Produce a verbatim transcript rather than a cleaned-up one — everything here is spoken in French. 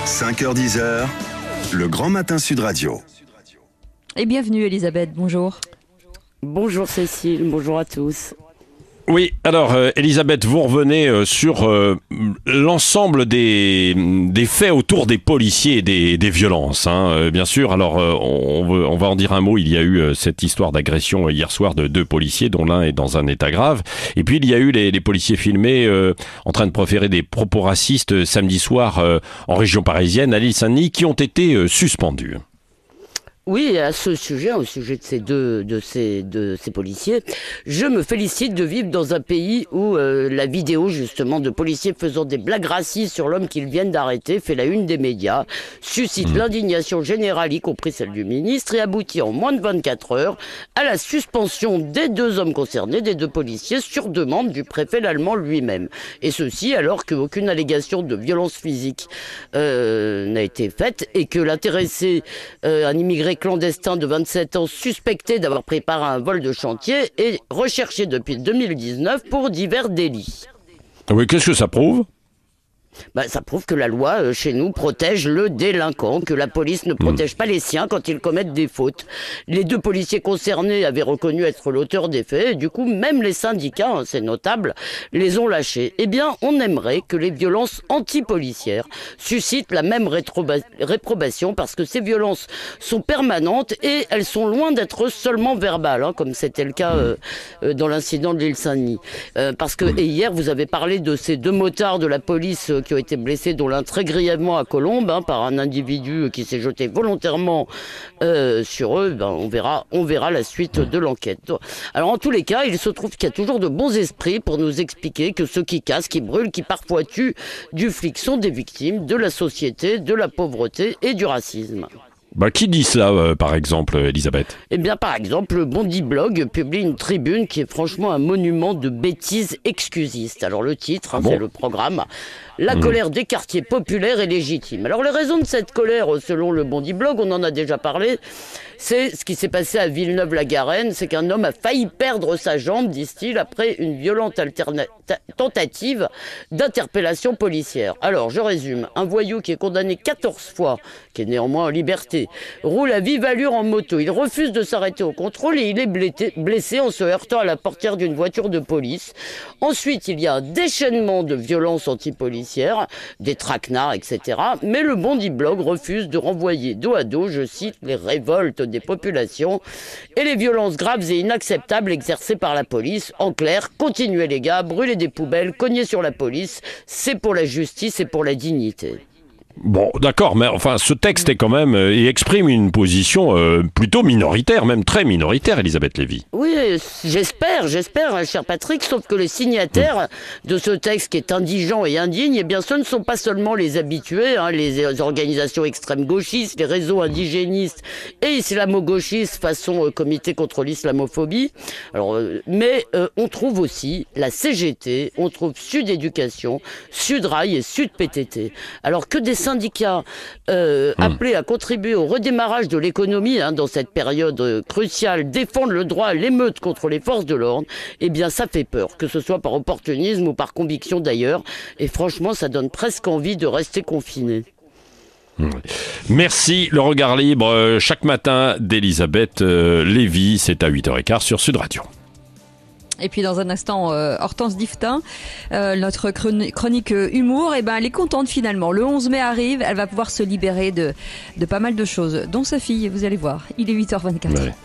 cinq heures dix, le Grand Matin Sud Radio. Et bienvenue Elisabeth, bonjour. Bonjour Cécile, bonjour à tous. Oui, alors euh, Elisabeth, vous revenez euh, sur euh, l'ensemble des, des faits autour des policiers et des, des violences, hein, euh, bien sûr. Alors euh, on, veut, on va en dire un mot. Il y a eu euh, cette histoire d'agression euh, hier soir de deux policiers, dont l'un est dans un état grave. Et puis il y a eu les, les policiers filmés euh, en train de proférer des propos racistes euh, samedi soir euh, en région parisienne, à l'île Saint-Denis, qui ont été euh, suspendus. Oui, à ce sujet, au sujet de ces deux, de ces, de ces policiers, je me félicite de vivre dans un pays où euh, la vidéo, justement, de policiers faisant des blagues racistes sur l'homme qu'ils viennent d'arrêter fait la une des médias, suscite mmh. l'indignation générale, y compris celle du ministre, et aboutit en moins de vingt-quatre heures à la suspension des deux hommes concernés, des deux policiers, sur demande du préfet l'allemand lui-même. Et ceci alors qu'aucune allégation de violence physique euh, n'a été faite et que l'intéressé, euh, un immigré clandestin de vingt-sept ans suspecté d'avoir préparé un vol de chantier est recherché depuis deux mille dix-neuf pour divers délits. Oui, qu'est-ce que ça prouve ? Bah, ça prouve que la loi, euh, chez nous, protège le délinquant, que la police ne protège mmh. pas les siens quand ils commettent des fautes. Les deux policiers concernés avaient reconnu être l'auteur des faits, et du coup, même les syndicats, hein, c'est notable, les ont lâchés. Eh bien, on aimerait que les violences anti-policières suscitent la même rétroba- réprobation, parce que ces violences sont permanentes, et elles sont loin d'être seulement verbales, hein, comme c'était le cas euh, euh, dans l'incident de l'île Saint-Denis. Euh, parce que, et hier, vous avez parlé de ces deux motards de la police euh, qui ont été blessés, dont l'un très grièvement à Colombes, hein, par un individu qui s'est jeté volontairement euh, sur eux. Ben, on verra, on verra la suite de l'enquête. Alors en tous les cas, il se trouve qu'il y a toujours de bons esprits pour nous expliquer que ceux qui cassent, qui brûlent, qui parfois tuent du flic sont des victimes de la société, de la pauvreté et du racisme. Bah, qui dit ça, euh, par exemple, Elisabeth ? Eh bien, par exemple, le Bondi Blog publie une tribune qui est franchement un monument de bêtises excusistes. Alors, le titre, hein, ah bon c'est le programme. La mmh. colère des quartiers populaires est légitime. Alors, les raisons de cette colère, selon le Bondi Blog, on en a déjà parlé, c'est ce qui s'est passé à Villeneuve-la-Garenne. C'est qu'un homme a failli perdre sa jambe, disent-ils, après une violente alterna- tentative d'interpellation policière. Alors, je résume. Un voyou qui est condamné quatorze fois, qui est néanmoins en liberté, roule à vive allure en moto. Il refuse de s'arrêter au contrôle et il est blessé, blessé en se heurtant à la portière d'une voiture de police. Ensuite, il y a un déchaînement de violences antipolicières, des traquenards, et cetera. Mais le Bondi Blog refuse de renvoyer dos à dos, je cite, les révoltes des populations et les violences graves et inacceptables exercées par la police. En clair, continuez les gars, brûlez des poubelles, cognez sur la police, c'est pour la justice et pour la dignité. Bon, d'accord, mais enfin, ce texte est quand même, euh, il exprime une position euh, plutôt minoritaire, même très minoritaire, Elisabeth Lévy. Oui, j'espère, j'espère, hein, cher Patrick, sauf que les signataires mmh. de ce texte qui est indigent et indigne, eh bien, ce ne sont pas seulement les habitués, hein, les organisations extrême-gauchistes, les réseaux indigénistes et islamo-gauchistes façon euh, comité contre l'islamophobie. Alors, euh, mais euh, on trouve aussi la C G T, on trouve Sud Éducation, Sud Rail et Sud P T T. Alors que des syndicats euh, mmh. appelés à contribuer au redémarrage de l'économie hein, dans cette période euh, cruciale, défendre le droit à l'émeute contre les forces de l'ordre, eh bien ça fait peur, que ce soit par opportunisme ou par conviction d'ailleurs, et franchement ça donne presque envie de rester confiné. Merci, le regard libre chaque matin d'Elisabeth euh, Lévy, c'est à huit heures quinze sur Sud Radio. Et puis dans un instant, euh, Hortense Diftin, euh, notre chronique euh, humour, eh ben, elle est contente finalement. Le onze mai arrive, elle va pouvoir se libérer de, de pas mal de choses, dont sa fille, vous allez voir. Il est huit heures vingt-quatre. Ouais.